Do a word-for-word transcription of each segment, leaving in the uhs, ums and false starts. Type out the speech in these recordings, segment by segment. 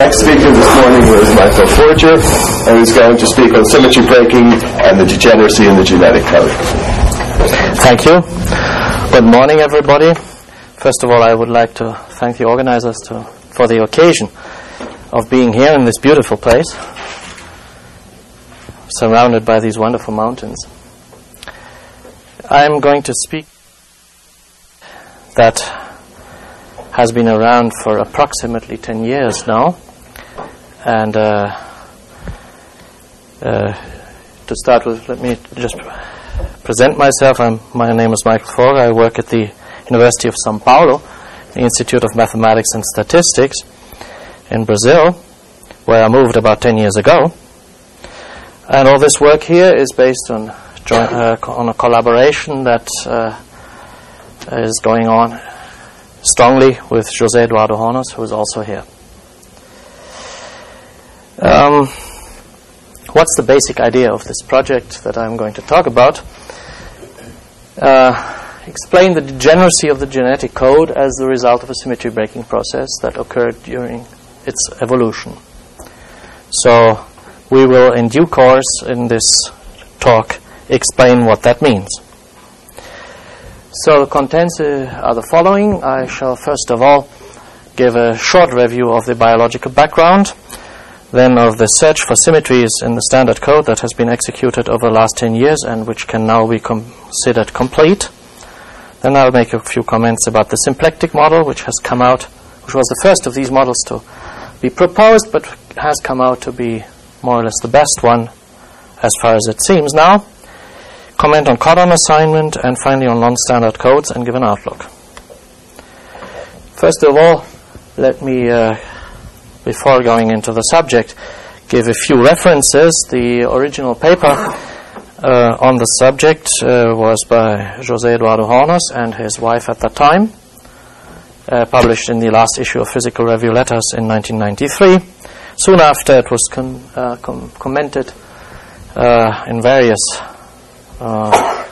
Next speaker this morning is Michael Forger, and he's going to speak on symmetry breaking and the degeneracy in the genetic code. Thank you. Good morning, everybody. First of all, I would like to thank the organizers to, for the occasion of being here in this beautiful place, surrounded by these wonderful mountains. I'm going to speak that has been around for approximately ten years now. And uh, uh, to start with, let me just present myself. I'm, my name is Michael Forger. I work at the University of São Paulo, the Institute of Mathematics and Statistics in Brazil, where I moved about ten years ago. And all this work here is based on joint, uh, on a collaboration that uh, is going on strongly with José Eduardo Hornos, who is also here. Um, what's the basic idea of this project that I'm going to talk about? Uh, explain the degeneracy of the genetic code as the result of a symmetry breaking process that occurred during its evolution. So we will, in due course in this talk, explain what that means. So the contents uh, are the following. I shall first of all give a short review of the biological background, then of the search for symmetries in the standard code that has been executed over the last ten years and which can now be considered complete. Then I'll make a few comments about the symplectic model, which has come out, which was the first of these models to be proposed, but has come out to be more or less the best one as far as it seems now. Comment on codon assignment, and finally on non-standard codes, and give an outlook. First of all, let me uh, before going into the subject, give a few references. The original paper uh, on the subject uh, was by José Eduardo Hornos and his wife at that time, uh, published in the last issue of Physical Review Letters in nineteen ninety-three. Soon after, it was con- uh, com- commented uh, in various uh,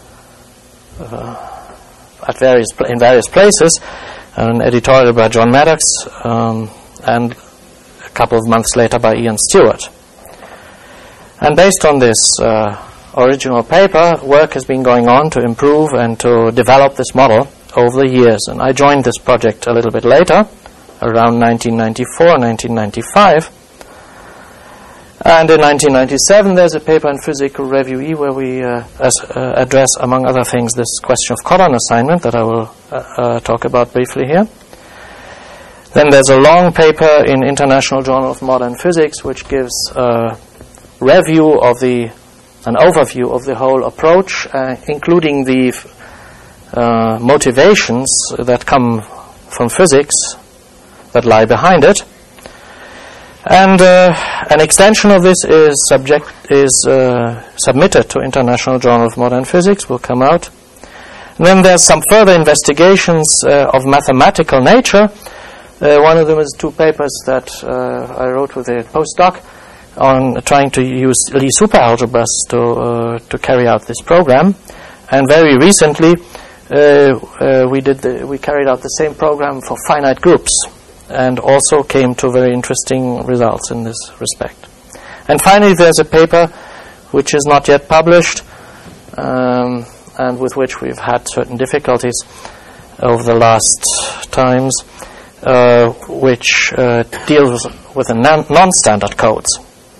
uh, at various pl- in various places, an editorial by John Maddox, um, and a couple of months later by Ian Stewart. And based on this uh, original paper, work has been going on to improve and to develop this model over the years. And I joined this project a little bit later, around nineteen ninety-four, nineteen ninety-five. And in nineteen ninety-seven, there's a paper in Physical Review E where we uh, as, uh, address, among other things, this question of codon assignment that I will uh, uh, talk about briefly here. Then there's a long paper in International Journal of Modern Physics which gives a review of the, an overview of the whole approach, uh, including the uh, motivations that come from physics that lie behind it. And uh, an extension of this is subject is uh, submitted to International Journal of Modern Physics, will come out. And then there's some further investigations uh, of mathematical nature. Uh, one of them is two papers that uh, I wrote with a postdoc on trying to use Lie superalgebras to uh, to carry out this program. And very recently, uh, uh, we did the, we carried out the same program for finite groups, and also came to very interesting results in this respect. And finally, there's a paper which is not yet published, um, and with which we've had certain difficulties over the last times. Uh, which uh, deals with the non- non-standard codes.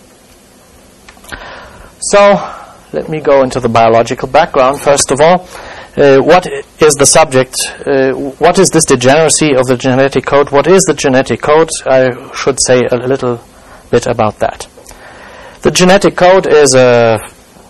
So, let me go into the biological background. First of all, uh, what is the subject? Uh, what is this degeneracy of the genetic code? What is the genetic code? I should say a little bit about that. The genetic code is a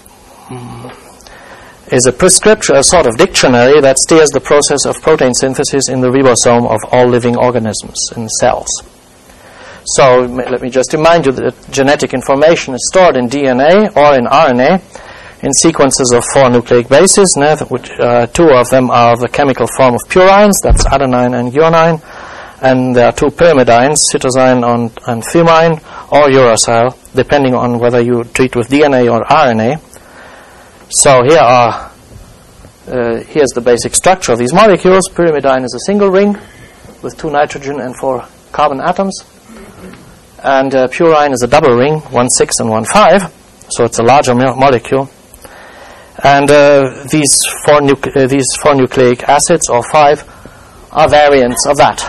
is a prescription, a sort of dictionary that steers the process of protein synthesis in the ribosome of all living organisms in cells. So let me just remind you that genetic information is stored in D N A or in R N A in sequences of four nucleic bases, which uh, two of them are the chemical form of purines, that's adenine and guanine, and there are two pyrimidines, cytosine and, and thymine, or uracil, depending on whether you treat with D N A or R N A. So here are uh, here's the basic structure of these molecules. Pyrimidine is a single ring with two nitrogen and four carbon atoms. And uh, purine is a double ring, one six and one five, so it's a larger mo- molecule. And uh, these four nucle- uh, these four nucleic acids, or five, are variants of that.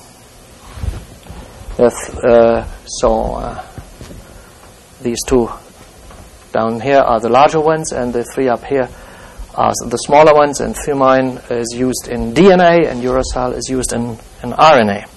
If, uh, so uh, these two down here are the larger ones, and the three up here are the smaller ones. And thymine is used in D N A, and uracil is used in, in R N A.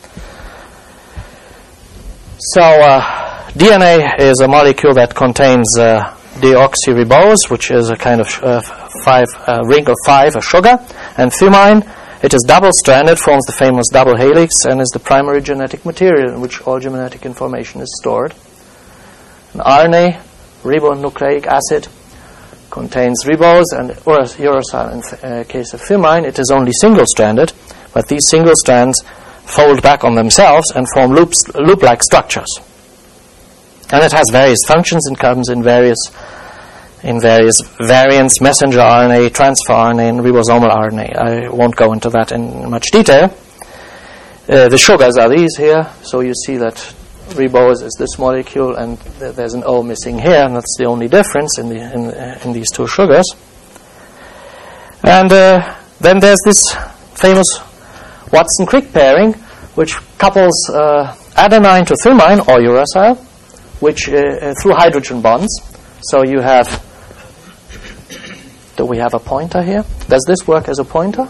So uh, D N A is a molecule that contains uh, deoxyribose, which is a kind of uh, five uh, ring of five, a sugar, and thymine. It is double-stranded, forms the famous double helix, and is the primary genetic material in which all genetic information is stored. An R N A, ribonucleic acid, contains ribose and uracil. In the uh, case of thymine, it is only single-stranded, but these single strands fold back on themselves and form loops, loop-like structures. And it has various functions and comes in various in various variants: messenger R N A, transfer R N A, and ribosomal R N A. I won't go into that in much detail. Uh, the sugars are these here, so you see that ribose is this molecule, and th- there's an O missing here, and that's the only difference in the in, uh, in these two sugars. And uh, then there's this famous Watson-Crick pairing, which couples uh, adenine to thymine or uracil, which uh, through hydrogen bonds. So you have. Do we have a pointer here? Does this work as a pointer?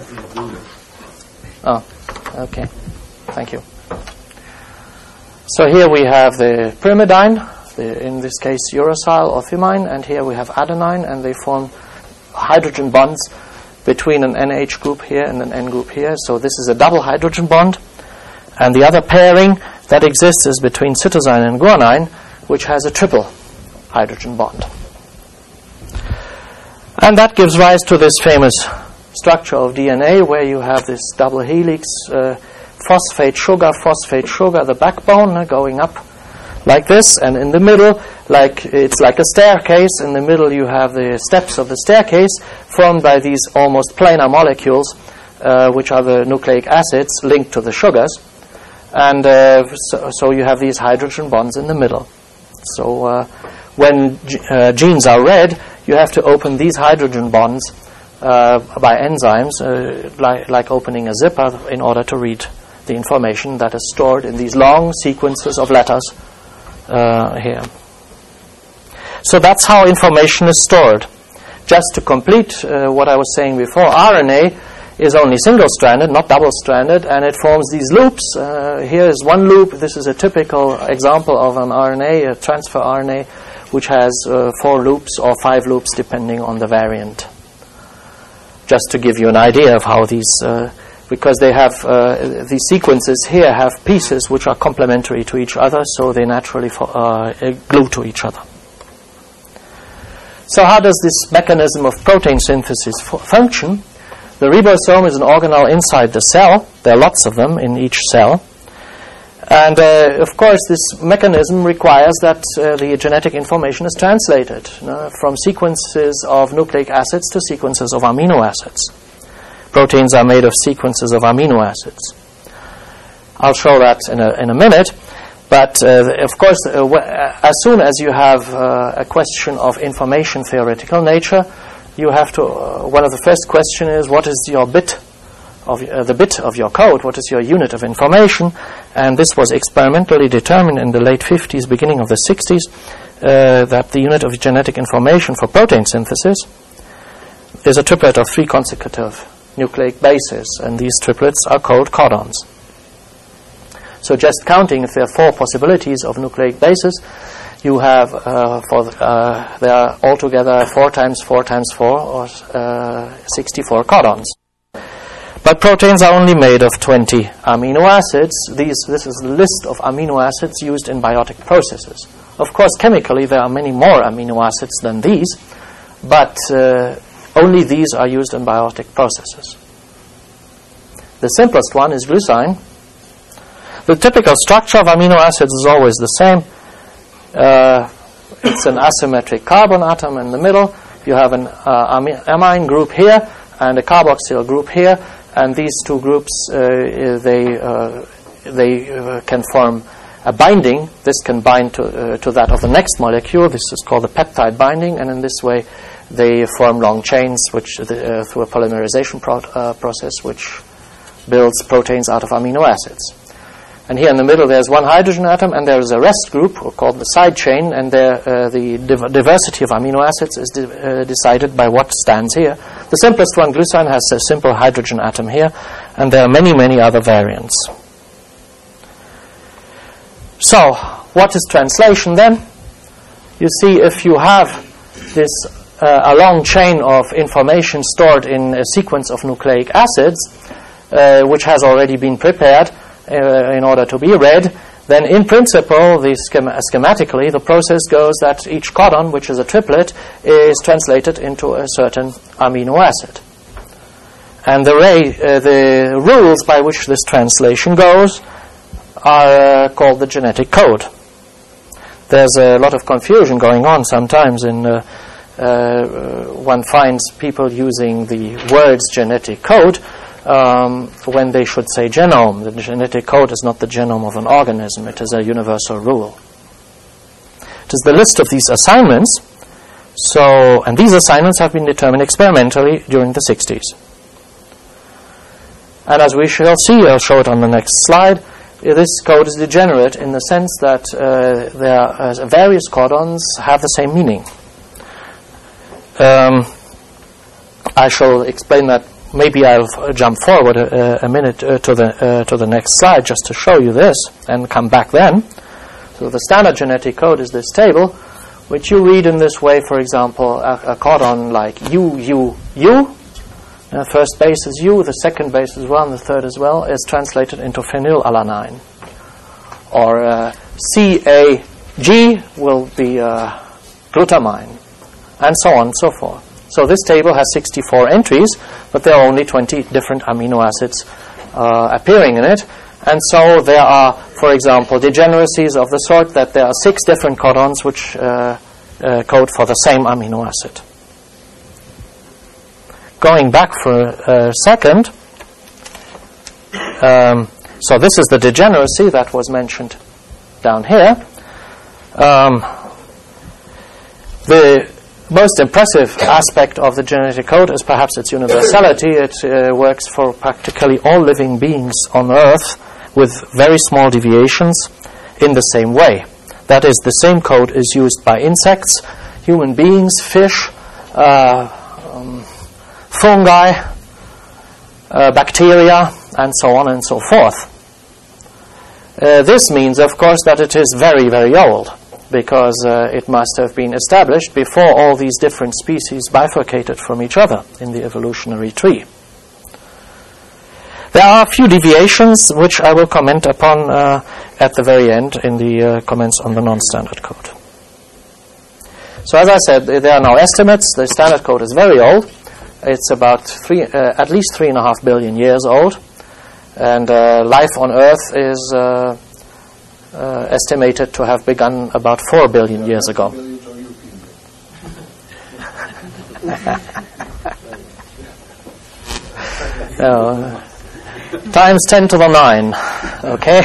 Oh, okay. Thank you. So here we have the pyrimidine, the, in this case uracil or thymine, and here we have adenine, and they form hydrogen bonds between an N H group here and an N group here. So this is a double hydrogen bond. And the other pairing that exists is between cytosine and guanine, which has a triple hydrogen bond. And that gives rise to this famous structure of D N A, where you have this double helix, uh, phosphate sugar, phosphate sugar, the backbone uh, going up like this, and in the middle, like it's like a staircase. In the middle, you have the steps of the staircase formed by these almost planar molecules, uh, which are the nucleic acids linked to the sugars, and uh, so, so you have these hydrogen bonds in the middle. So uh, when g- uh, genes are read, you have to open these hydrogen bonds uh, by enzymes, uh, like, like opening a zipper, in order to read the information that is stored in these long sequences of letters uh, here. So that's how information is stored. Just to complete uh, what I was saying before, R N A is only single-stranded, not double-stranded, and it forms these loops. Uh, here is one loop. This is a typical example of an R N A, a transfer R N A, which has uh, four loops or five loops depending on the variant. Just to give you an idea of how these, uh, because they have, uh, these sequences here have pieces which are complementary to each other, so they naturally fo- uh, glue to each other. So how does this mechanism of protein synthesis f- function? The ribosome is an organelle inside the cell. There are lots of them in each cell. And, uh, of course, this mechanism requires that uh, the genetic information is translated uh, from sequences of nucleic acids to sequences of amino acids. Proteins are made of sequences of amino acids. I'll show that in a, in a minute. But, uh, of course, uh, w- as soon as you have uh, a question of information theoretical nature, you have to, uh, one of the first questions is, what is your bit of uh, the bit of your code, what is your unit of information? And this was experimentally determined in the late fifties, beginning of the sixties, uh, that the unit of genetic information for protein synthesis is a triplet of three consecutive nucleic bases, and these triplets are called codons. So just counting, if there are four possibilities of nucleic bases, you have uh, for uh, there are altogether four times four times four, or uh, sixty-four codons. But proteins are only made of twenty amino acids. These, this is the list of amino acids used in biotic processes. Of course, chemically, there are many more amino acids than these, but uh, only these are used in biotic processes. The simplest one is glycine. The typical structure of amino acids is always the same. Uh, it's an asymmetric carbon atom in the middle. You have an uh, amine group here and a carboxyl group here. And these two groups, uh, they uh, they uh, can form a binding. This can bind to, uh, to that of the next molecule. This is called the peptide binding, and in this way they form long chains which, uh, through a polymerization pro uh, process which builds proteins out of amino acids. And here in the middle there's one hydrogen atom, and there is a rest group called the side chain, and there uh, the div diversity of amino acids is de uh, decided by what stands here. The simplest one, glycine, has a simple hydrogen atom here, and there are many, many other variants. So, what is translation then? You see, if you have this uh, a long chain of information stored in a sequence of nucleic acids, uh, which has already been prepared uh, in order to be read, then in principle, the schema schematically, the process goes that each codon, which is a triplet, is translated into a certain amino acid. And the, ray, uh, the rules by which this translation goes are uh, called the genetic code. There's a lot of confusion going on sometimes in uh, uh, one finds people using the words genetic code um, when they should say genome. The genetic code is not the genome of an organism, it is a universal rule. It is the list of these assignments, so, and these assignments have been determined experimentally during the sixties. And as we shall see, I'll show it on the next slide, this code is degenerate in the sense that uh, there are, uh, various codons have the same meaning. Um, I shall explain that. Maybe I'll uh, jump forward a, a minute uh, to the uh, to the next slide just to show you this, and come back then. So the standard genetic code is this table, which you read in this way. For example, a, a codon like U U U. The uh, first base is U, the second base is one, the third as well, is translated into phenylalanine. Or uh, C A G will be uh, glutamine, and so on and so forth. So this table has sixty-four entries, but there are only twenty different amino acids uh, appearing in it. And so there are, for example, degeneracies of the sort that there are six different codons which uh, uh, code for the same amino acid. Going back for a second, um, so this is the degeneracy that was mentioned down here. Um, the most impressive aspect of the genetic code is perhaps its universality. It uh, works for practically all living beings on Earth with very small deviations in the same way. That is, the same code is used by insects, human beings, fish, uh, um, fungi, uh, bacteria, and so on and so forth. Uh, this means, of course, that it is very, very old, because uh, it must have been established before all these different species bifurcated from each other in the evolutionary tree. There are a few deviations which I will comment upon uh, at the very end in the uh, comments on the non-standard code. So as I said, there are now estimates. The standard code is very old. It's about three, uh, at least three and a half billion years old, and uh, life on Earth is uh, uh, estimated to have begun about four billion years ago. uh, times ten to the nine, okay?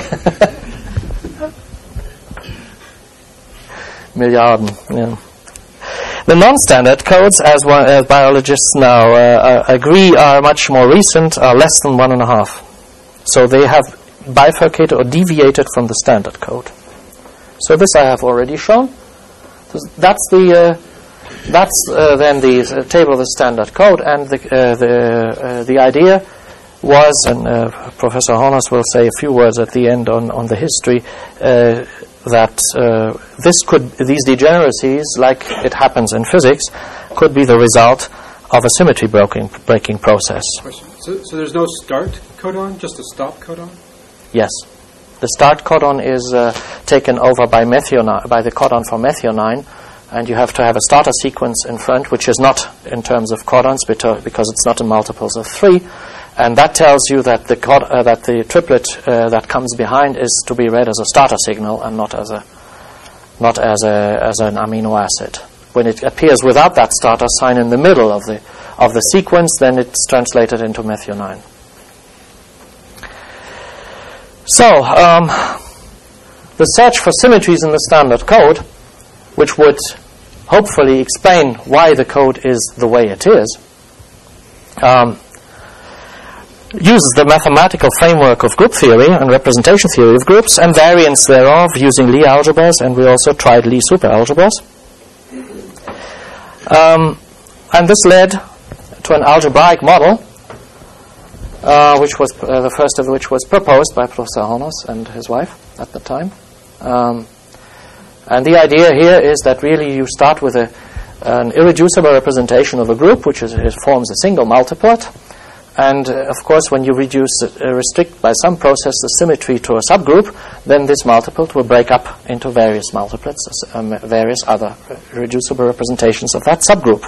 Milliarden, yeah. The non-standard codes, as, one, as biologists now uh, uh, agree, are much more recent, are less than one and a half. So they have bifurcated or deviated from the standard code. So this I have already shown. So that's the uh, that's uh, then the uh, table of the standard code, and the uh, the uh, the idea was, and uh, Professor Horners will say a few words at the end on on the history. Uh, that uh, this could, these degeneracies, like it happens in physics, could be the result of a symmetry breaking, breaking process. So, so there's no start codon, just a stop codon? Yes. The start codon is uh, taken over by, methionine, by the codon for methionine, and you have to have a starter sequence in front, which is not in terms of codons, because it's not in multiples of three. And that tells you that the cod, uh, that the triplet uh, that comes behind is to be read as a starter signal and not as a not as a as an amino acid. When it appears without that starter sign in the middle of the of the sequence, then it's translated into methionine. So um, the search for symmetries in the standard code, which would hopefully explain why the code is the way it is, um, uses the mathematical framework of group theory and representation theory of groups and variants thereof using Lie algebras, and we also tried Lie superalgebras. Um, and this led to an algebraic model, uh, which was uh, the first of which was proposed by Professor Honos and his wife at the time. Um, and the idea here is that really you start with a, an irreducible representation of a group, which is, it forms a single multiplet. And, uh, of course, when you reduce, uh, restrict by some process the symmetry to a subgroup, then this multiplet will break up into various multiplets, um, various other reducible representations of that subgroup.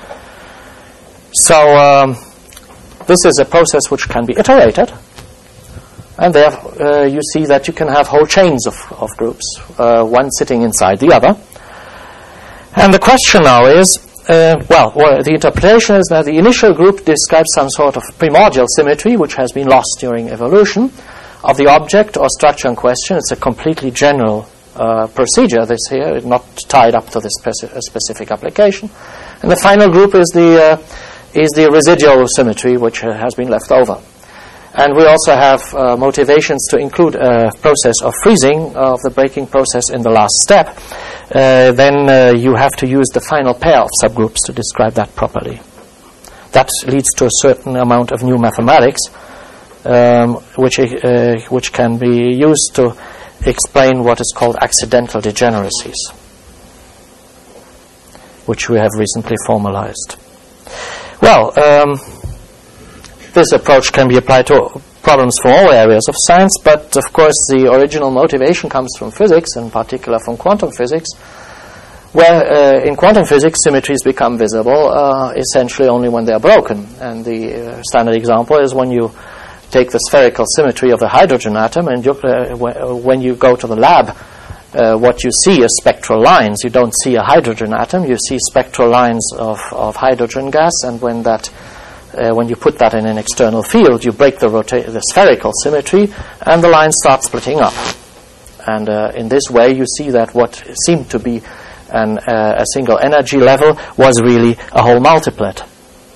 So um, this is a process which can be iterated, and there uh, you see that you can have whole chains of, of groups, uh, one sitting inside the other. And the question now is, Uh, well, well, the interpretation is that the initial group describes some sort of primordial symmetry which has been lost during evolution of the object or structure in question. It's a completely general uh, procedure, this here, not tied up to this speci specific application. And the final group is the, uh, is the residual symmetry which uh, has been left over. And we also have uh, motivations to include a process of freezing of the breaking process in the last step. Uh, then uh, you have to use the final pair of subgroups to describe that properly. That leads to a certain amount of new mathematics, um, which uh, which can be used to explain what is called accidental degeneracies, which we have recently formalized. Well, um, this approach can be applied to problems from all areas of science, but of course the original motivation comes from physics, in particular from quantum physics, where uh, in quantum physics symmetries become visible uh, essentially only when they are broken. And the uh, standard example is when you take the spherical symmetry of the hydrogen atom, and you, uh, when you go to the lab, uh, what you see is spectral lines. You don't see a hydrogen atom, you see spectral lines of, of hydrogen gas, and when that Uh, when you put that in an external field, you break the, rota the spherical symmetry, and the lines start splitting up. And uh, in this way, you see that what seemed to be an, uh, a single energy level was really a whole multiplet.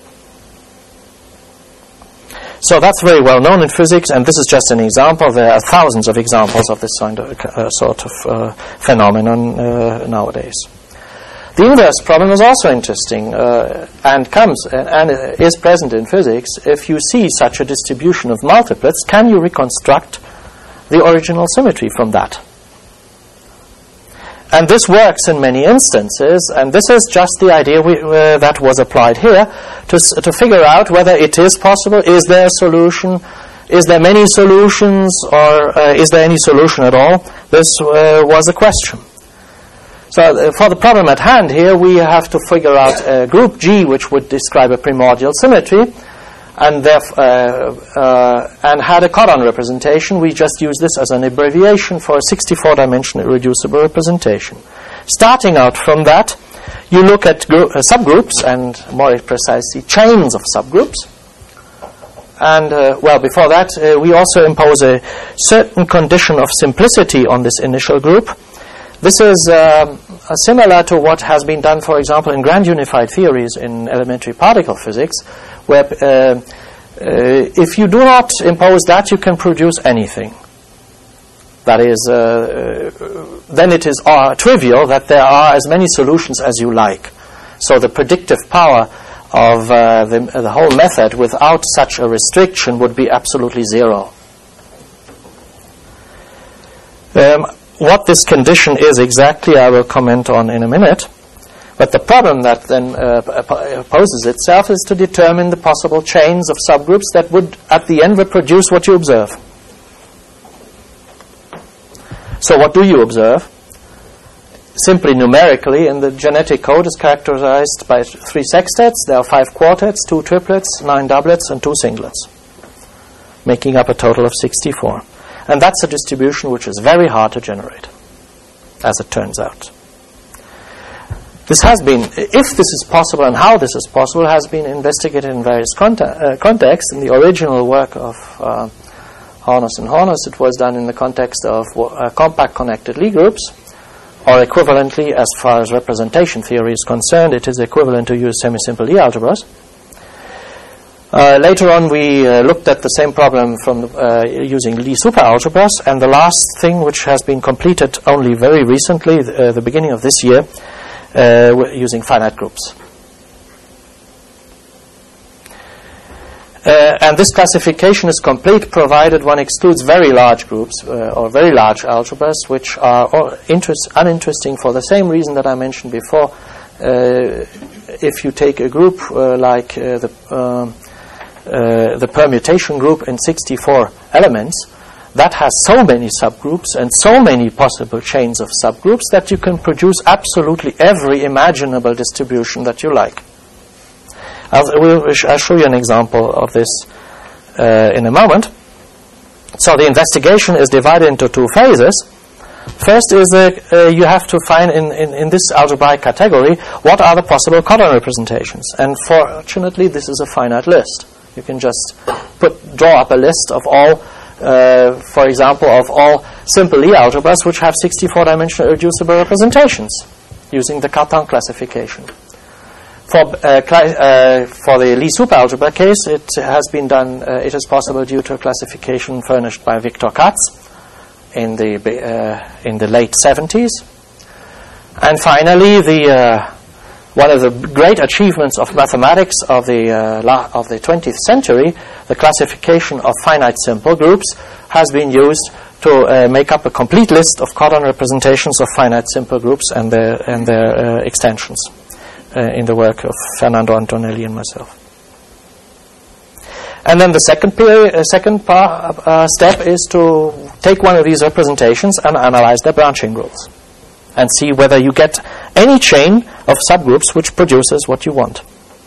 So that's very well known in physics, and this is just an example. There are thousands of examples of this kind of, uh, sort of uh, phenomenon uh, nowadays. The inverse problem is also interesting uh, and comes uh, and uh, is present in physics. If you see such a distribution of multiplets, can you reconstruct the original symmetry from that? And this works in many instances, and this is just the idea we, uh, that was applied here to, to figure out whether it is possible. Is there a solution? Is there many solutions, or uh, is there any solution at all? This uh, was a question. So uh, for the problem at hand here, we have to figure out a group G which would describe a primordial symmetry, and therefore, uh, uh, and had a codon representation. We just use this as an abbreviation for a sixty-four dimensional irreducible representation. Starting out from that, you look at group, uh, subgroups, and more precisely chains of subgroups. And, uh, well, before that, uh, we also impose a certain condition of simplicity on this initial group. This is uh, similar to what has been done, for example, in grand unified theories in elementary particle physics, where uh, uh, if you do not impose that, you can produce anything. That is, uh, uh, then it is uh, trivial that there are as many solutions as you like. So the predictive power of uh, the, uh, the whole method without such a restriction would be absolutely zero. Um, What this condition is exactly, I will comment on in a minute. But the problem that then uh, poses itself is to determine the possible chains of subgroups that would, at the end, reproduce what you observe. So what do you observe? Simply numerically, in the genetic code is characterized by three sextets. There are five quartets, two triplets, nine doublets, and two singlets, making up a total of sixty-four. And that's a distribution which is very hard to generate, as it turns out. This has been, if this is possible and how this is possible, has been investigated in various conte uh, contexts. In the original work of uh, Hornus and Hornus, it was done in the context of uh, compact connected Lie groups, or equivalently, as far as representation theory is concerned, it is equivalent to use semi-simple Lie algebras. Uh, later on, we uh, looked at the same problem from uh, using Lie superalgebras, and the last thing, which has been completed only very recently, uh, the beginning of this year, uh, using finite groups. Uh, and this classification is complete provided one excludes very large groups uh, or very large algebras, which are interest, uninteresting for the same reason that I mentioned before. Uh, if you take a group uh, like uh, the uh, Uh, the permutation group in sixty-four elements, that has so many subgroups and so many possible chains of subgroups that you can produce absolutely every imaginable distribution that you like. I'll, we'll, I'll show you an example of this uh, in a moment. So the investigation is divided into two phases. First is that uh, you have to find in, in, in this algebraic category what are the possible codon representations. And fortunately, this is a finite list. You can just put, draw up a list of all, uh, for example, of all simple Lie algebras which have sixty-four dimensional irreducible representations using the Cartan classification. For uh, cli uh, for the Lie superalgebra case, it has been done. Uh, it is possible due to a classification furnished by Victor Katz in the uh, in the late seventies. And finally, the uh, one of the great achievements of mathematics of the uh, la of the twentieth century, the classification of finite simple groups, has been used to uh, make up a complete list of codon representations of finite simple groups and their and their uh, extensions uh, in the work of Fernando Antonelli and myself. And then the second period, uh, second par, uh, step is to take one of these representations and analyze their branching rules, and see whether you get any chain of subgroups which produces what you want.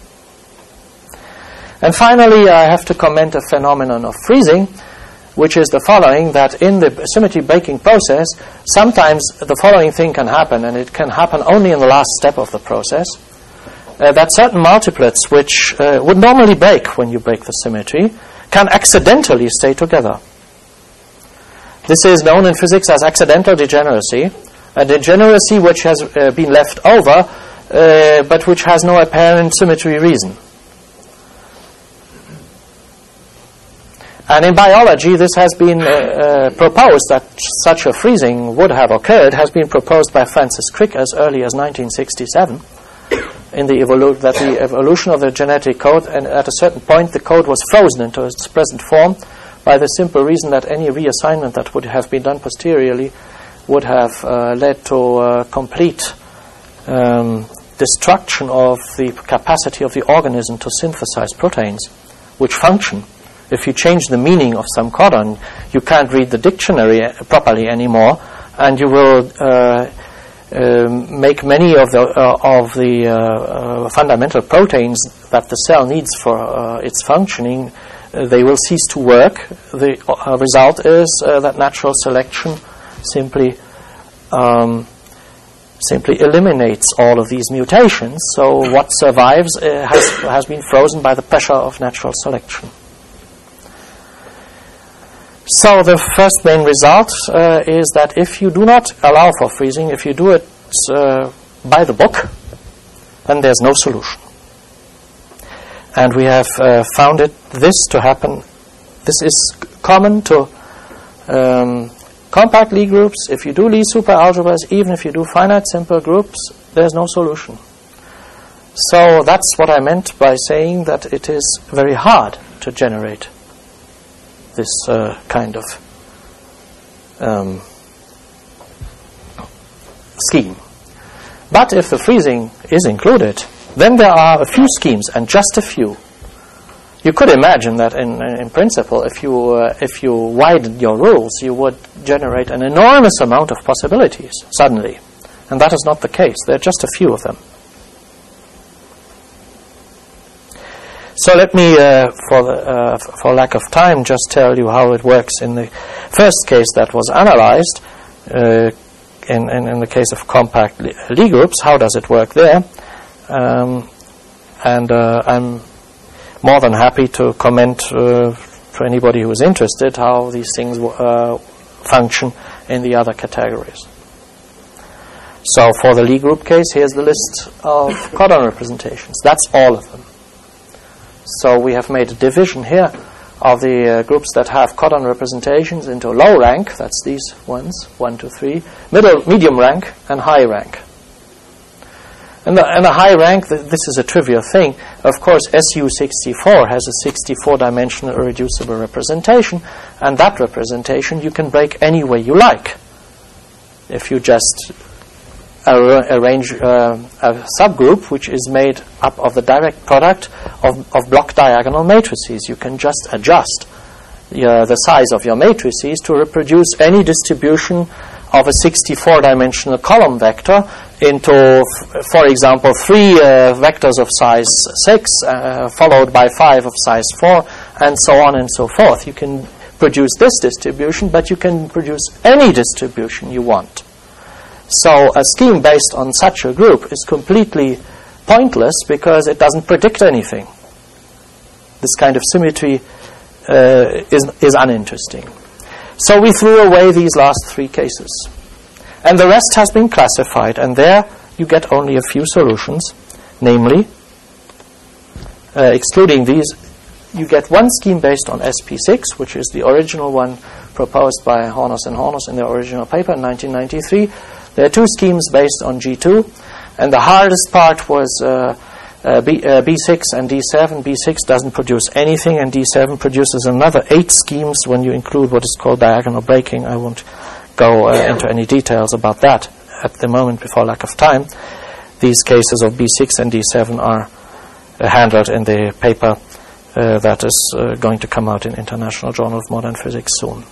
And finally, I have to comment a phenomenon of freezing, which is the following, that in the symmetry breaking process, sometimes the following thing can happen, and it can happen only in the last step of the process, uh, that certain multiplets which uh, would normally break when you break the symmetry can accidentally stay together. This is known in physics as accidental degeneracy, a degeneracy which has uh, been left over, uh, but which has no apparent symmetry reason. And in biology, this has been uh, uh, proposed, that such a freezing would have occurred, has been proposed by Francis Crick as early as nineteen sixty-seven, in the evolu that the evolution of the genetic code, and at a certain point the code was frozen into its present form by the simple reason that any reassignment that would have been done posteriorly would have uh, led to uh, complete um, destruction of the capacity of the organism to synthesize proteins, which function. If you change the meaning of some codon, you can't read the dictionary properly anymore, and you will uh, uh, make many of the uh, of the uh, uh, fundamental proteins that the cell needs for uh, its functioning. Uh, they will cease to work. The uh, result is uh, that natural selection simply um, simply eliminates all of these mutations. So what survives uh, has has been frozen by the pressure of natural selection. So the first main result uh, is that if you do not allow for freezing, if you do it uh, by the book, then there's no solution. And we have uh, found it this to happen. This is common to um, compact Lie groups. If you do Lie superalgebras, even if you do finite simple groups, there's no solution. So that's what I meant by saying that it is very hard to generate this uh, kind of um, scheme. But if the freezing is included, then there are a few schemes, and just a few. You could imagine that in, in principle, if you uh, if you widened your rules, you would generate an enormous amount of possibilities suddenly. And that is not the case. There are just a few of them. So let me, uh, for the, uh, for lack of time, just tell you how it works in the first case that was analyzed, uh, in, in, in the case of compact Lie groups. How does it work there? Um, and uh, I'm more than happy to comment uh, for anybody who is interested, how these things uh, function in the other categories. So for the Lie group case, here's the list of codon representations. That's all of them. So we have made a division here of the uh, groups that have codon representations into low rank, that's these ones, one, two, three, middle, medium rank, and high rank. And the, and the high rank, th this is a trivial thing. Of course, S U sixty-four has a sixty-four dimensional irreducible representation, and that representation you can break any way you like. If you just ar arrange uh, a subgroup which is made up of the direct product of, of block diagonal matrices, you can just adjust uh, the size of your matrices to reproduce any distribution of a sixty-four dimensional column vector into, f for example, three uh, vectors of size six, uh, followed by five of size four, and so on and so forth. You can produce this distribution, but you can produce any distribution you want. So a scheme based on such a group is completely pointless because it doesn't predict anything. This kind of symmetry uh, is, is uninteresting. So we threw away these last three cases. And the rest has been classified, and there you get only a few solutions. Namely, uh, excluding these, you get one scheme based on S P six, which is the original one proposed by Hornos and Hornos in their original paper in nineteen ninety-three. There are two schemes based on G two, and the hardest part was uh, uh, B, uh, B six and D seven. B six doesn't produce anything, and D seven produces another eight schemes when you include what is called diagonal breaking. I won't go uh, into any details about that at the moment before lack of time. These cases of B six and D seven are uh, handled in the paper uh, that is uh, going to come out in International Journal of Modern Physics soon.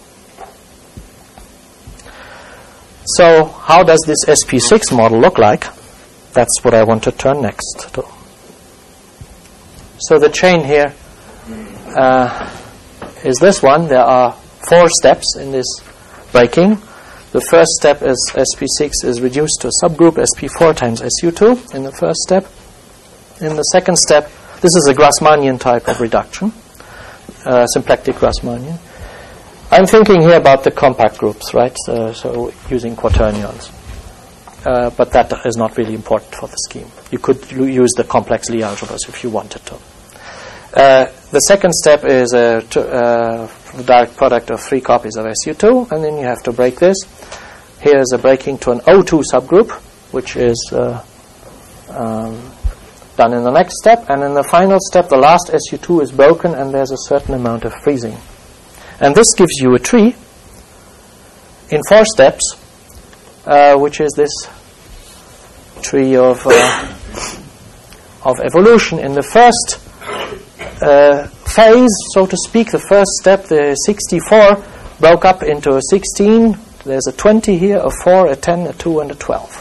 So how does this S P six model look like? That's what I want to turn next to. So the chain here uh, is this one. There are four steps in this breaking. The first step is S P six is reduced to a subgroup S P four times S U two in the first step. In the second step, this is a Grassmannian type of reduction, uh, symplectic Grassmannian. I'm thinking here about the compact groups, right? Uh, so using quaternions. Uh, but that is not really important for the scheme. You could use the complex Lie algebras if you wanted to. Uh, the second step is a t uh, direct product of three copies of S U two, and then you have to break this. Here is a breaking to an O two subgroup, which is uh, um, done in the next step. And in the final step, the last S U two is broken, and there's a certain amount of freezing. And this gives you a tree in four steps, uh, which is this tree of uh, of evolution. In the first uh, phase, so to speak, the first step, the sixty-four broke up into a sixteen. There's a twenty here, a four, a ten, a two, and a twelve.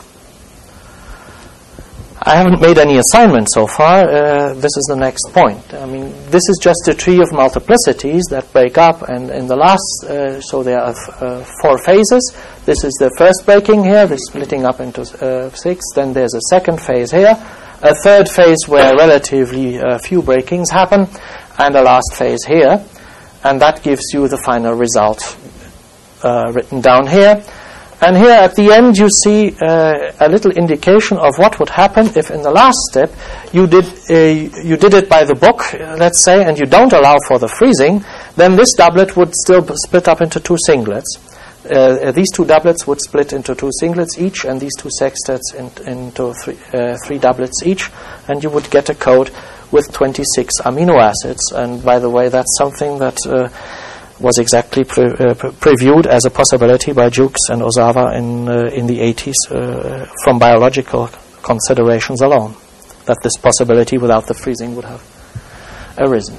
I haven't made any assignment so far. Uh, this is the next point. I mean, this is just a tree of multiplicities that break up, and in the last, uh, so there are uh, four phases. This is the first breaking here, this splitting up into uh, six. Then there's a second phase here, a third phase where relatively uh, few breakings happen, and a last phase here. And that gives you the final result uh, written down here. And here at the end you see uh, a little indication of what would happen if in the last step you did uh, you did it by the book, uh, let's say, and you don't allow for the freezing. Then this doublet would still split up into two singlets. Uh, these two doublets would split into two singlets each, and these two sextets in, into three, uh, three doublets each, and you would get a code with twenty-six amino acids. And by the way, that's something that uh, was exactly pre uh, pre previewed as a possibility by Jukes and Ozawa in uh, in the eighties uh, from biological considerations alone, that this possibility without the freezing would have arisen.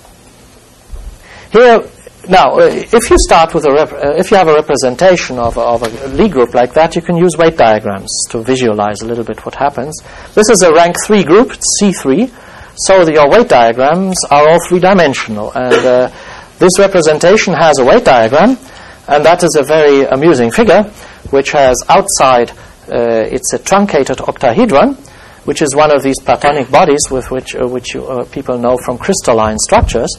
Here, now, uh, if you start with a rep uh, if you have a representation of, of a Lie group like that, you can use weight diagrams to visualize a little bit what happens. This is a rank three group, C three, so the, your weight diagrams are all three-dimensional, and uh, this representation has a weight diagram, and that is a very amusing figure, which has outside, uh, it's a truncated octahedron, which is one of these Platonic bodies with which, uh, which you, uh, people know from crystalline structures.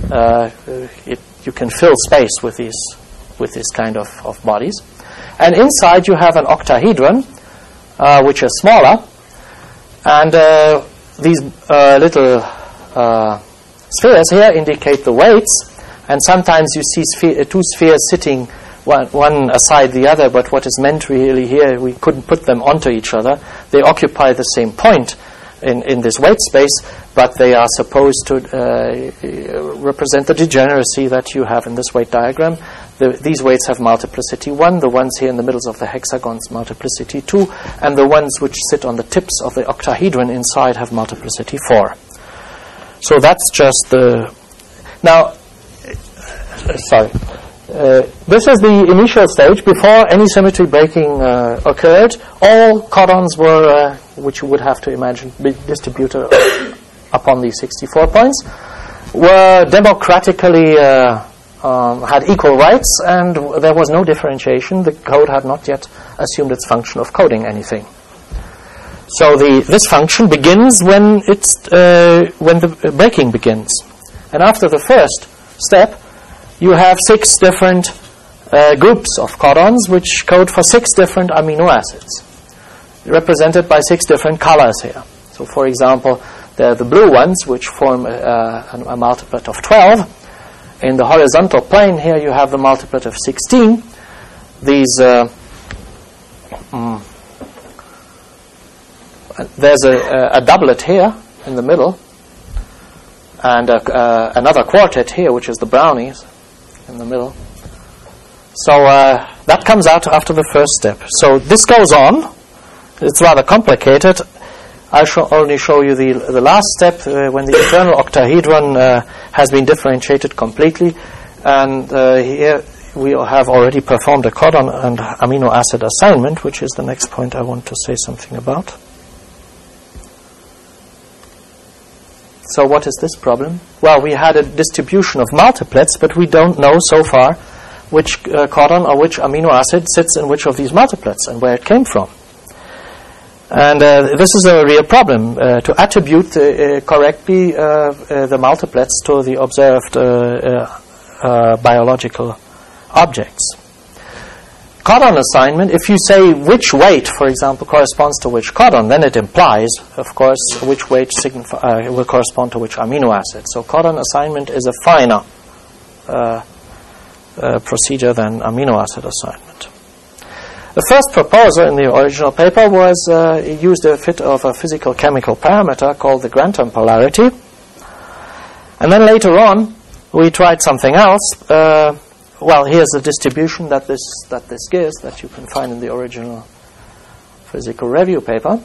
Uh, it, you can fill space with these with this kind of, of bodies. And inside you have an octahedron, uh, which is smaller, and uh, these uh, little uh, spheres here indicate the weights, and sometimes you see sphere, uh, two spheres sitting one, one aside the other, but what is meant really here, we couldn't put them onto each other. They occupy the same point in, in this weight space, but they are supposed to uh, represent the degeneracy that you have in this weight diagram. The, these weights have multiplicity one, the ones here in the middles of the hexagons multiplicity two, and the ones which sit on the tips of the octahedron inside have multiplicity four. So that's just the... Now, uh, sorry. Uh, this is the initial stage before any symmetry breaking uh, occurred. All codons were, uh, which you would have to imagine, be distributed upon these sixty-four points, were democratically uh, um, had equal rights, and there was no differentiation. The code had not yet assumed its function of coding anything. So the this function begins when it's uh, when the breaking begins, and after the first step, you have six different uh, groups of codons which code for six different amino acids, represented by six different colors here. So, for example, there are the blue ones which form a, a, a multiplet of twelve. In the horizontal plane here, you have the multiplet of sixteen. These uh, mm, there's a, a doublet here in the middle, and a, uh, another quartet here, which is the brownies in the middle. So uh, that comes out after the first step. So this goes on. It's rather complicated. I shall only show you the the last step uh, when the internal octahedron uh, has been differentiated completely, and uh, here we have already performed a codon and amino acid assignment, which is the next point I want to say something about. So what is this problem? Well, we had a distribution of multiplets, but we don't know so far which uh, codon or which amino acid sits in which of these multiplets and where it came from. And uh, this is a real problem, uh, to attribute uh, uh, correctly uh, uh, the multiplets to the observed uh, uh, uh, biological objects. Codon assignment, if you say which weight, for example, corresponds to which codon, then it implies, of course, which weight signify, uh, will correspond to which amino acid. So codon assignment is a finer uh, uh, procedure than amino acid assignment. The first proposal in the original paper was uh, used a fit of a physical chemical parameter called the Grantham polarity. And then later on, we tried something else. Uh, well, here's the distribution that this that this gives, that you can find in the original physical review paper.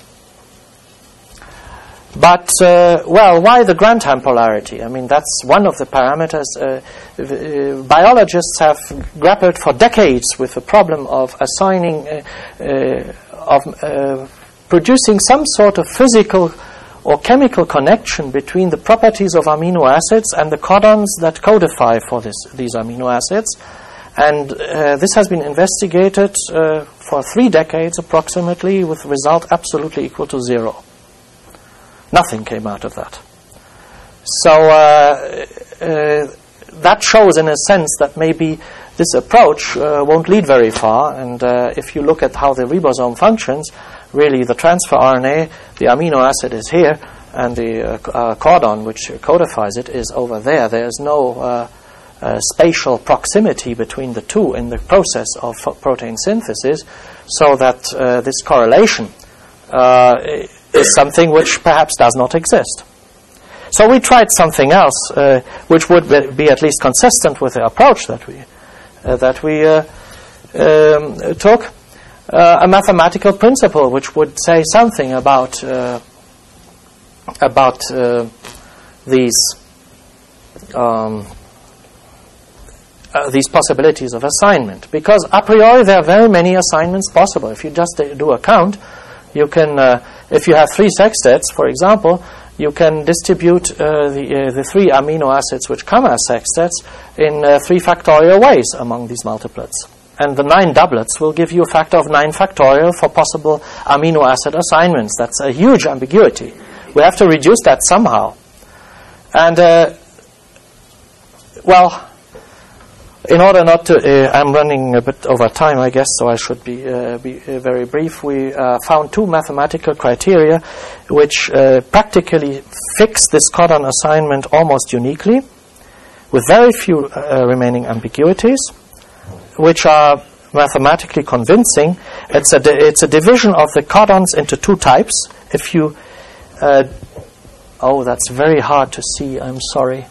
But, uh, well, why the Grantham polarity? I mean, that's one of the parameters. Uh, uh, biologists have grappled for decades with the problem of assigning, uh, uh, of uh, producing some sort of physical or chemical connection between the properties of amino acids and the codons that codify for this, these amino acids. And uh, this has been investigated uh, for three decades approximately, with result absolutely equal to zero. Nothing came out of that. So uh, uh, that shows, in a sense, that maybe this approach uh, won't lead very far. And uh, if you look at how the ribosome functions, really the transfer R N A, the amino acid is here, and the uh, uh, codon, which codifies it, is over there. There is no uh, uh, spatial proximity between the two in the process of protein synthesis, so that uh, this correlation uh, is something which perhaps does not exist. So we tried something else, uh, which would be, be at least consistent with the approach that we uh, that we uh, um, took, uh, a mathematical principle which would say something about uh, about uh, these um, uh, these possibilities of assignment. Because a priori there are very many assignments possible. If you just uh, do a count, you can. Uh, If you have three sextets, for example, you can distribute uh, the, uh, the three amino acids which come as sextets in uh, three factorial ways among these multiplets. And the nine doublets will give you a factor of nine factorial for possible amino acid assignments. That's a huge ambiguity. We have to reduce that somehow. And uh, well, in order not to, uh, I'm running a bit over time, I guess, so I should be uh, be uh, very brief. We uh, found two mathematical criteria which uh, practically fix this codon assignment almost uniquely, with very few uh, remaining ambiguities, which are mathematically convincing. It's a di- it's a division of the codons into two types. If you, uh, oh, that's very hard to see. I'm sorry.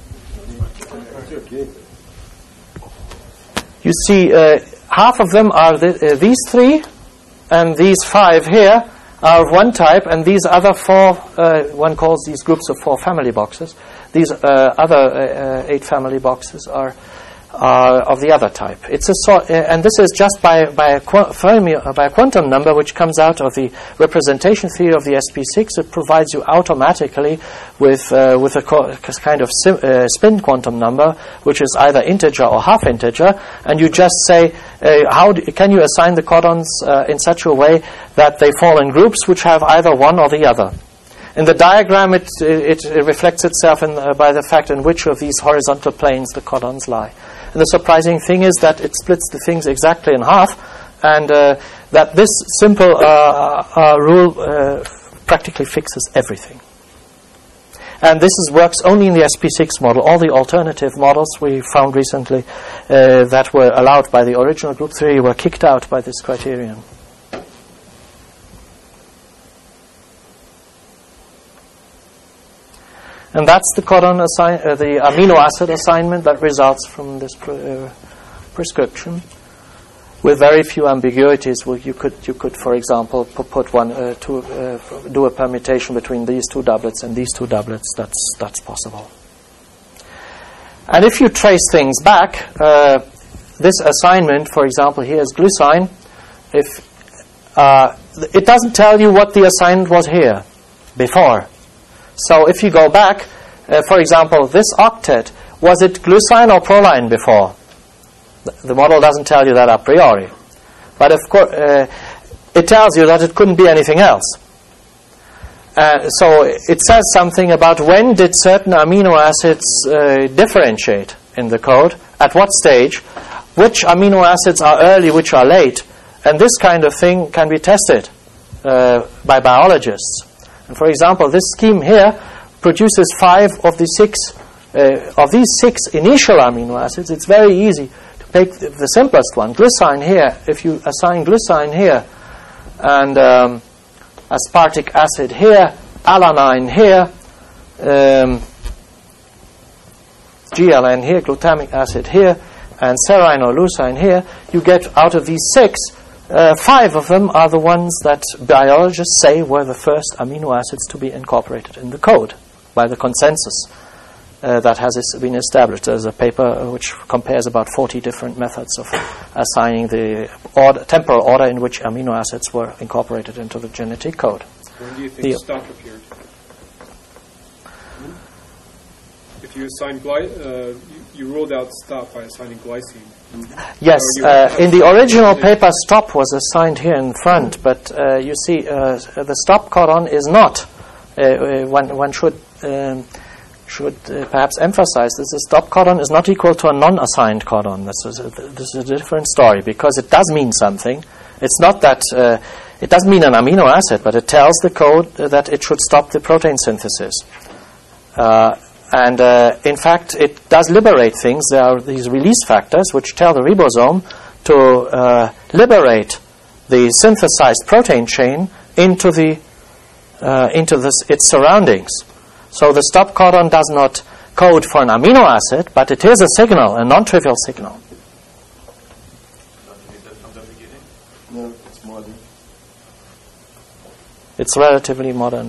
You see, uh, half of them are th- uh, these three, and these five here are of one type, and these other four, uh, one calls these groups of four family boxes. These uh, other uh, uh, eight family boxes are are of the other type. It's a so- uh, and this is just by by a, qu- fermi- uh, by a quantum number which comes out of the representation theory of the S P six. It provides you automatically with uh, with a co- kind of sim- uh, spin quantum number, which is either integer or half integer, and you just say uh, how do, can you assign the codons uh, in such a way that they fall in groups which have either one or the other. In the diagram, it it, it reflects itself in, uh, by the fact in which of these horizontal planes the codons lie. And the surprising thing is that it splits the things exactly in half, and uh, that this simple uh, uh, rule uh, practically fixes everything. And this is, works only in the S P six model. All the alternative models we found recently uh, that were allowed by the original group theory were kicked out by this criterion. And that's the codon assign, uh, the amino acid assignment that results from this pre- uh, prescription, with very few ambiguities. Well, you could, you could, for example, pu- put one, uh, two, uh, do a permutation between these two doublets and these two doublets. That's that's possible. And if you trace things back, uh, this assignment, for example, here is glycine. If uh, it doesn't tell you what the assignment was here before. So if you go back, uh, for example, this octet, was it glycine or proline before? The, the model doesn't tell you that a priori. But of course, uh, it tells you that it couldn't be anything else. Uh, so it says something about when did certain amino acids uh, differentiate in the code, at what stage, which amino acids are early, which are late, and this kind of thing can be tested uh, by biologists. And for example, this scheme here produces five of the six uh, of these six initial amino acids. It's very easy to take the, the simplest one, glycine here. If you assign glycine here and um, aspartic acid here, alanine here, um, G L N here, glutamic acid here, and serine or leucine here, you get out of these six, Uh, five of them are the ones that biologists say were the first amino acids to be incorporated in the code by the consensus uh, that has been established. There's a paper which compares about forty different methods of assigning the order, temporal order in which amino acids were incorporated into the genetic code. When do you think the stop appeared? If you assign gly- uh, you, you ruled out stop by assigning glycine. Yes, uh, in the original paper, stop was assigned here in front, but uh, you see, uh, the stop codon is not. Uh, one, one should um, should uh, perhaps emphasize this: the stop codon is not equal to a non-assigned codon. This is a, this is a different story, because it does mean something. It's not that uh, it doesn't mean an amino acid, but it tells the code that it should stop the protein synthesis. Uh, And uh, in fact, it does liberate things. There are these release factors which tell the ribosome to uh, liberate the synthesized protein chain into the uh, into this, its surroundings. So the stop codon does not code for an amino acid, but it is a signal, a non-trivial signal. No, it's modern. It's relatively modern.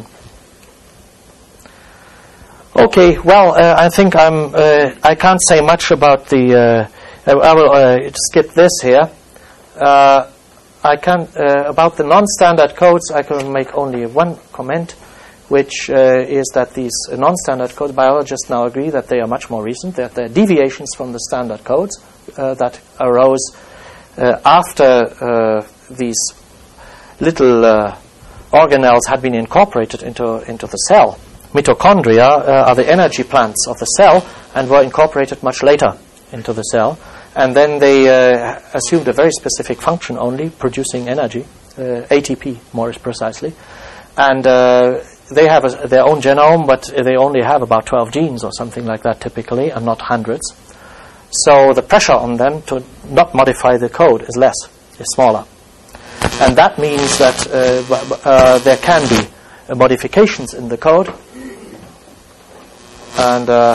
Okay, well, uh, I think I'm. Uh, I can't say much about the. Uh, I will uh, skip this here. Uh, I can uh, about the non-standard codes. I can make only one comment, which uh, is that these uh, non-standard codes, biologists now agree that they are much more recent. That they're deviations from the standard codes uh, that arose uh, after uh, these little uh, organelles had been incorporated into into the cell. mitochondria uh, are the energy plants of the cell and were incorporated much later into the cell. And then they uh, assumed a very specific function only, producing energy, uh, A T P more precisely. And uh, they have a, their own genome, but they only have about twelve genes or something like that typically, and not hundreds. So the pressure on them to not modify the code is less, is smaller. And that means that uh, uh, there can be uh, modifications in the code. And uh,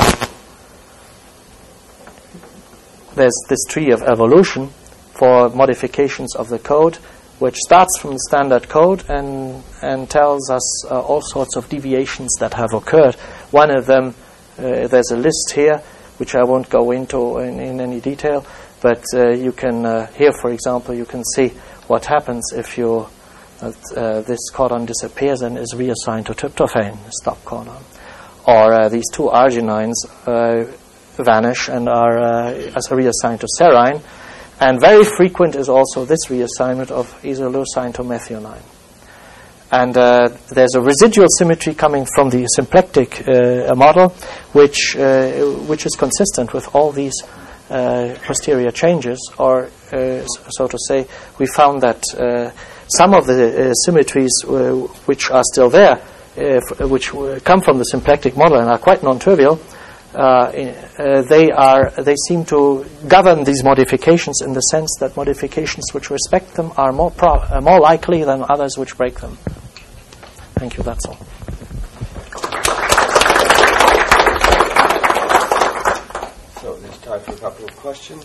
there's this tree of evolution for modifications of the code, which starts from the standard code and and tells us uh, all sorts of deviations that have occurred. One of them, uh, there's a list here, which I won't go into in, in any detail, but uh, you can, uh, here for example, you can see what happens if you, uh, uh, this codon disappears and is reassigned to tryptophan, stop codon. Or uh, these two arginines uh, vanish and are uh, as reassigned to serine. And very frequent is also this reassignment of isoleucine to methionine. And uh, there's a residual symmetry coming from the symplectic uh, model, which uh, which is consistent with all these uh, posterior changes. Or, uh, so to say, we found that uh, some of the uh, symmetries uh, which are still there, uh, f- which come from the symplectic model and are quite non-trivial, Uh, uh, they are. They seem to govern these modifications in the sense that modifications which respect them are more pro- uh, more likely than others which break them. Thank you. That's all. So there's time for a couple of questions.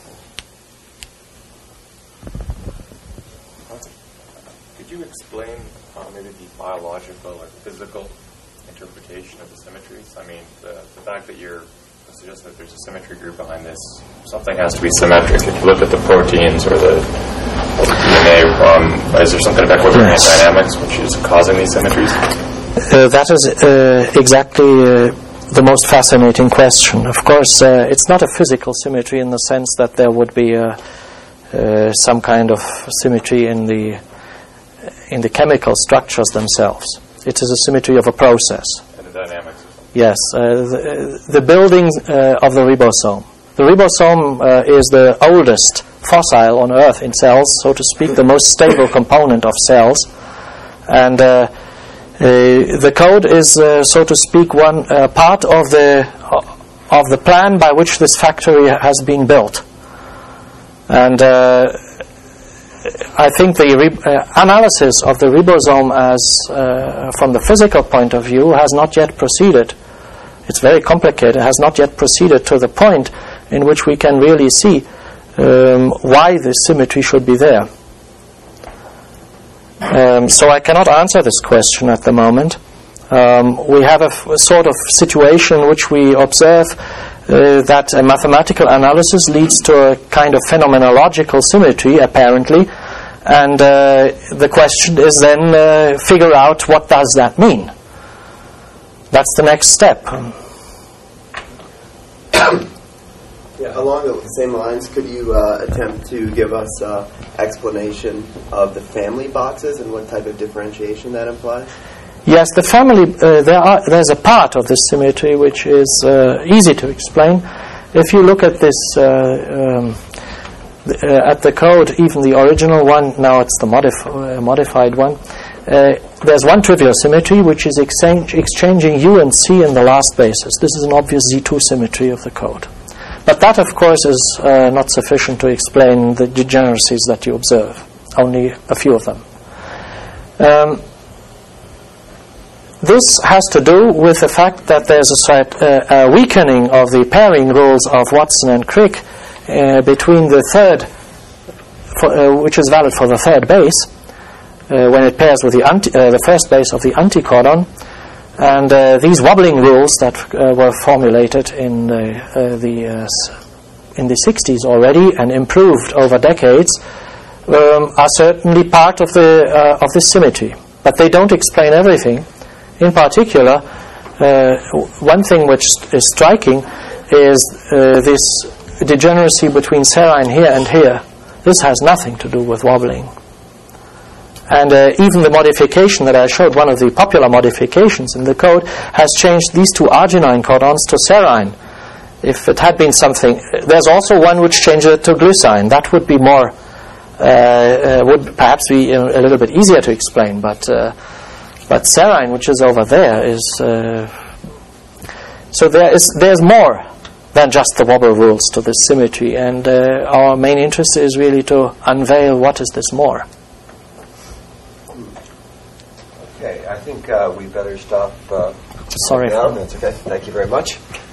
Could you explain uh, maybe the biological or physical interpretation of the symmetries? I mean, the, the fact that you're suggesting that there's a symmetry group behind this, something has to be symmetric. If you look at the proteins or the, or the D N A, um, is there something about equilibrium Yes. dynamics which is causing these symmetries? Uh, that is uh, exactly uh, the most fascinating question. Of course, uh, it's not a physical symmetry in the sense that there would be uh, uh, some kind of symmetry in the in the chemical structures themselves. It is a symmetry of a process. And the dynamics. Yes, uh, the, the building uh, of the ribosome. The ribosome uh, is the oldest fossil on Earth in cells, so to speak, the most stable component of cells. And uh, uh, the code is, uh, so to speak, one uh, part of the of the plan by which this factory has been built. And uh, I think the re- uh, analysis of the ribosome as uh, from the physical point of view has not yet proceeded. It's very complicated. It has not yet proceeded to the point in which we can really see um, why this symmetry should be there. Um, so I cannot answer this question at the moment. Um, we have a, f- a sort of situation which we observe uh, that a mathematical analysis leads to a kind of phenomenological symmetry, apparently, and uh, the question is then uh, figure out what does that mean. That's the next step. Yeah, along the same lines, could you uh, attempt to give us an uh, explanation of the family boxes and what type of differentiation that implies? Yes, the family, uh, there are, there's a part of this symmetry which is uh, easy to explain. If you look at this, uh, um, the, uh, at the code, even the original one, now it's the modif- uh, modified one, uh, there's one trivial symmetry which is exchange, exchanging U and C in the last basis. This is an obvious Z two symmetry of the code. But that, of course, is uh, not sufficient to explain the degeneracies that you observe, only a few of them. Um, This has to do with the fact that there's a, slight, uh, a weakening of the pairing rules of Watson and Crick uh, between the third, for, uh, which is valid for the third base, uh, when it pairs with the, anti, uh, the first base of the anticodon, and uh, these wobbling rules that uh, were formulated in the, uh, the uh, in the sixties already and improved over decades um, are certainly part of the uh, of this symmetry, but they don't explain everything. In particular, uh, one thing which is striking is uh, this degeneracy between serine here and here. This has nothing to do with wobbling. And uh, even the modification that I showed, one of the popular modifications in the code, has changed these two arginine codons to serine. If it had been something, there's also one which changes it to glycine. That would be more, uh, uh, would perhaps be a, a little bit easier to explain. But uh, but serine, which is over there, is uh, so there is there's more than just the Wobble rules to this symmetry. And uh, our main interest is really to unveil what is this more. Okay, I think uh, we better stop. Uh, Sorry. now. That's okay. Thank you very much.